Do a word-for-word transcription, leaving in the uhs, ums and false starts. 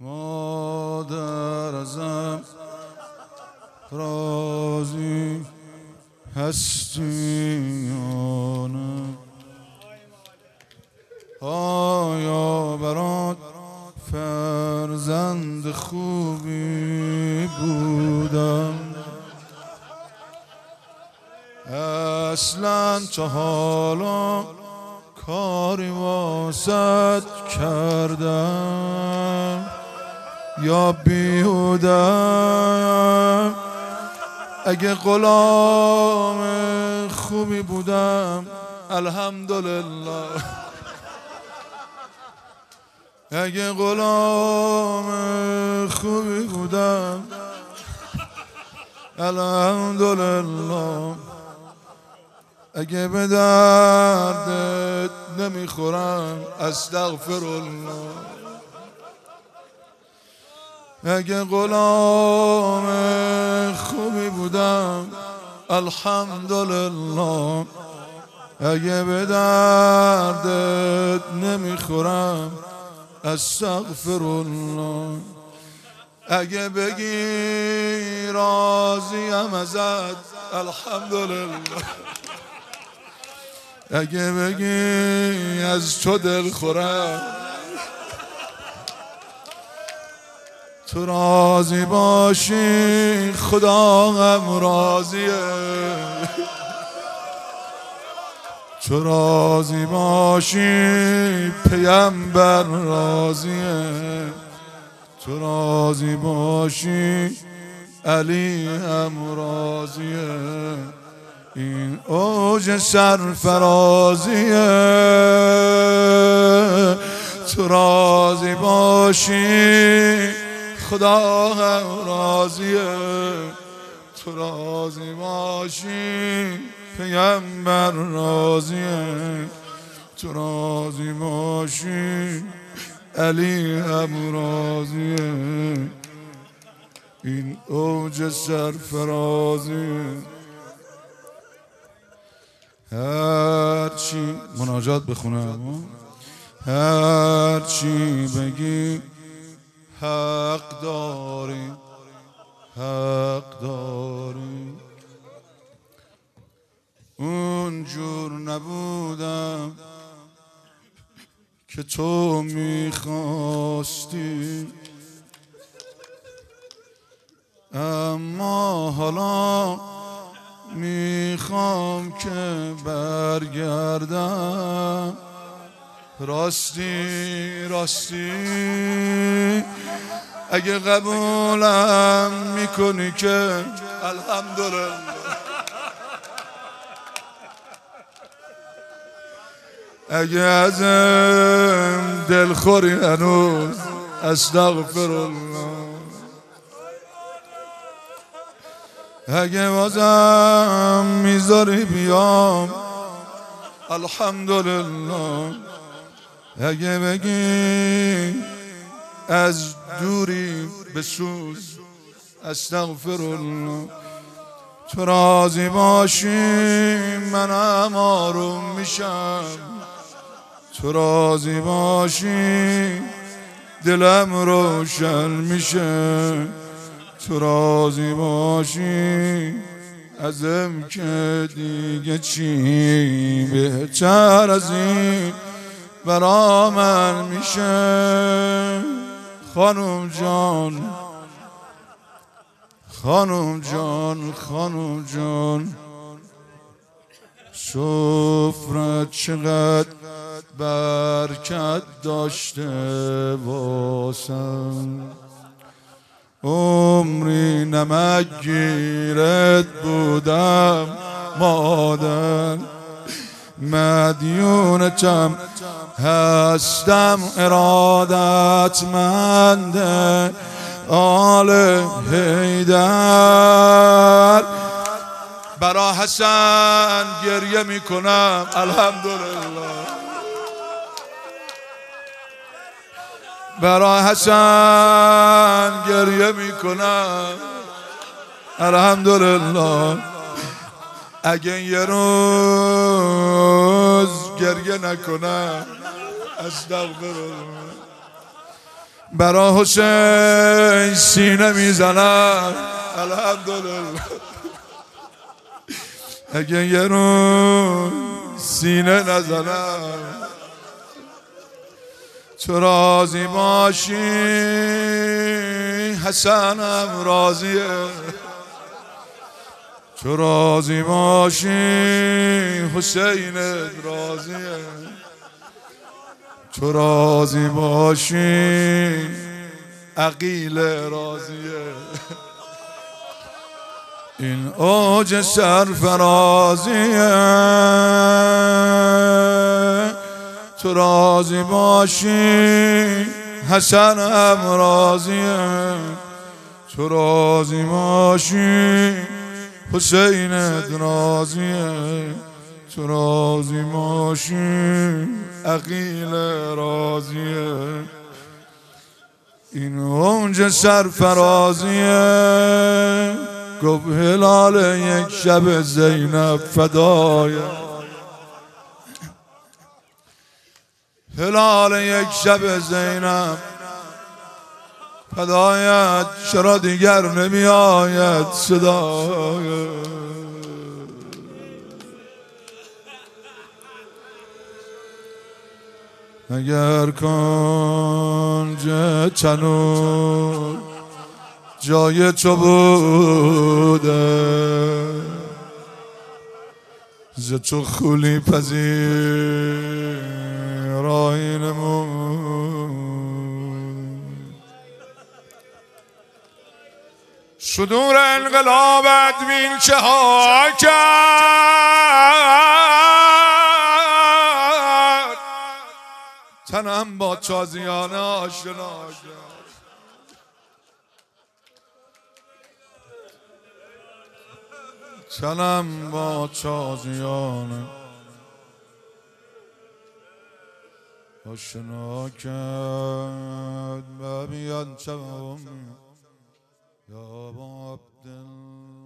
مادر ازم راضی هستی یا نه؟ آیا برات فرزند خوبی بودم؟ اصلا تا حالا کاری واسط کردم یا بیهودم؟ اگه غلام خوبی بودم الحمدلله، اگه غلام خوبی بودم الحمدلله، اگه به دردت نمیخورم استغفرالله، اگه غلام خوبی بودم الحمدلله، اگه به دردت نمیخورم استغفرالله، اگه بگی راضیم ازت الحمدلله، اگه بگی از تو دل خورم، تو راضی باشی خدا هم راضیه، تو راضی باشی پیامبر راضیه، تو راضی باشی علی هم راضیه، این اوج سرفرازیه، تو راضی باشی خدا هم راضیه، تو راضی باشی پیامبر راضیه، تو راضی باشی علی هم راضیه، این اوج سرفرازیه. هرچی مناجات بخونم، هرچی بگی حق داری، حق داری، اونجور نبودم که تو میخواستی، اما حالا میخوام که برگردم راستی راستی، اگه قبولم میکنی که الحمدلله، اگه ازم دلخوری هنوز استغفرالله، اگه بازم میذاری بیام الحمدلله، اگه بگی از دوری بسوز استغفرالله، تو راضی باشی منم آروم میشم، تو راضی باشی دلم روشن میشه، تو راضی باشی ازم که دیگه چی بهتر از این برا من میشه. خانم جان خانم جان خانم جان، سفرت چقدر برکت داشته واسم، عمری نمک گیرت بودم مادر، مدیونتم هستم ارادتمنده آل حیدر، برا حسن گریه میکنم الحمدلله، برا حسن گریه میکنم الحمدلله، اگه یه روز گریه نکنم استغفرالله، برا حسین سینه میزنم. الحمدلله. اگه یه رو سینه نزنم تو راضی باشی حسنم راضیه، تو راضی باشی حسینت راضیه، تو راضی باشی عقیل راضیه. این اوج سرفرازیه، تو راضی باشی حسنم راضیه، تو راضی باشی حسینت راضیه، تو راضی باشی عقیل راضیه. این اونج سرفرازیه، گفت هلال یک شب زینب فدای، هلال یک شب زینب فدایت، چرا دیگر نمی آید صدای. اگر کنج تنور جای تو بوده، ز تو خولی پذیر آینمون. صدور انقلابت بین چه ها کرد، تنم با تازیانه آشنا کرد. تنم با تازیانه آشنا کرد. ببیان چم یا با عبدالله